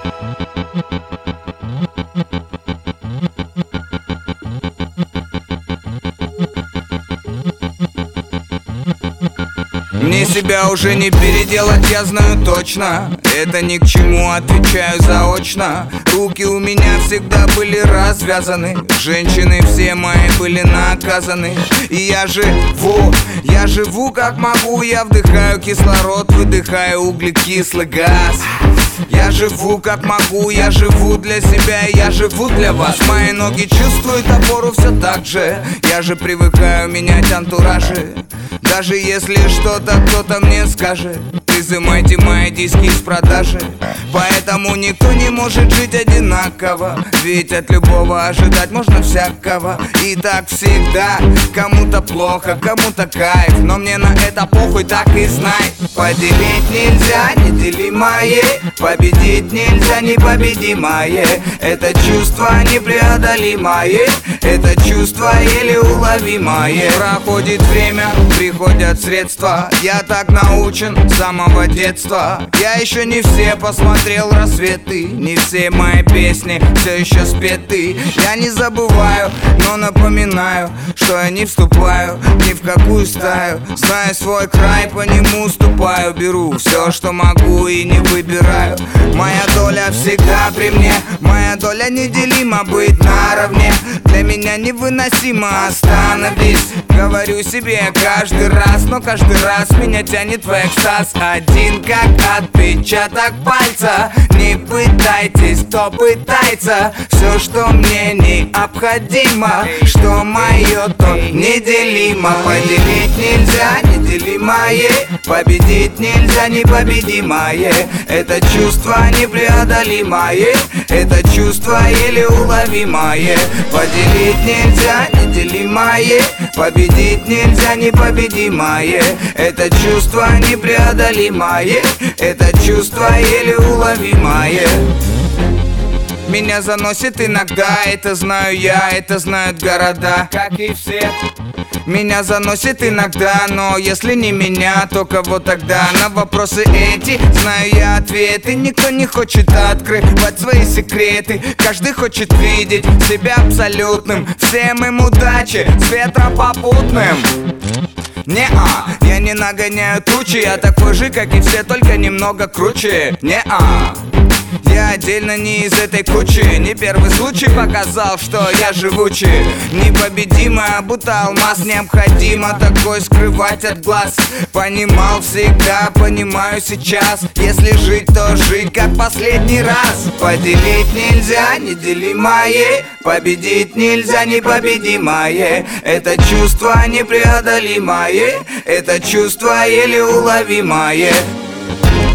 Мне себя уже не переделать, я знаю точно. Это ни к чему, отвечаю заочно. Руки у меня всегда были развязаны. Женщины все мои были наказаны. И я живу как могу. Я вдыхаю кислород, выдыхаю углекислый газ. Я живу как могу, я живу для себя, и я живу для вас. Мои ноги чувствуют опору все так же. Я же привыкаю менять антуражи. Даже если что-то кто-то мне скажет, изымайте мои диски из продажи. Поэтому никто не может жить одинаково, ведь от любого ожидать можно всякого. И так всегда, кому-то плохо, кому-то кайф, но мне на это похуй, так и знай. Поделить нельзя неделимое, победить нельзя непобедимое. Это чувство непреодолимое, это чувство еле уловимое. Проходит время, приходят средства, я так научен с самого детства. Я еще не все посмотрел рассветы, не все мои песни все еще спеты. Я не забываю, но напоминаю, что я не вступаю ни в какую стаю. Знаю свой край, по нему ступаю. Беру все, что могу, и не выбираю. Моя доля всегда при мне, моя доля неделима, быть наравне. Для меня невыносимо, остановись. Говорю себе каждый раз, но каждый раз меня тянет в экстаз. Один как отпечаток пальца. Не пытайтесь, кто пытается. Все, что мне необходимо, что мое, то неделимо. Поделить нельзя неделимое, победить нельзя непобедимое. Это чувство непреодолимое, это чувство еле уловимое. Поделить нельзя неделимое, победить нельзя непобедимое. Это чувство непреодолимое, это чувство еле уловимое. Меня заносит иногда, это знаю я, это знают города, как и все. Меня заносит иногда, но если не меня, то кого тогда? На вопросы эти знаю я ответы. Никто не хочет открывать свои секреты. Каждый хочет видеть себя абсолютным. Всем им удачи с ветром попутным. Не-а, я не нагоняю тучи. Я такой же, как и все, только немного круче. Не-а, я отдельно не из этой кучи. Не первый случай показал, что я живучий. Непобедимая, будто алмаз. Необходимо такой скрывать от глаз. Понимал всегда, понимаю сейчас. Если жить, то жить как последний раз. Поделить нельзя неделимое, победить нельзя непобедимое. Это чувство непреодолимое, это чувство еле уловимое.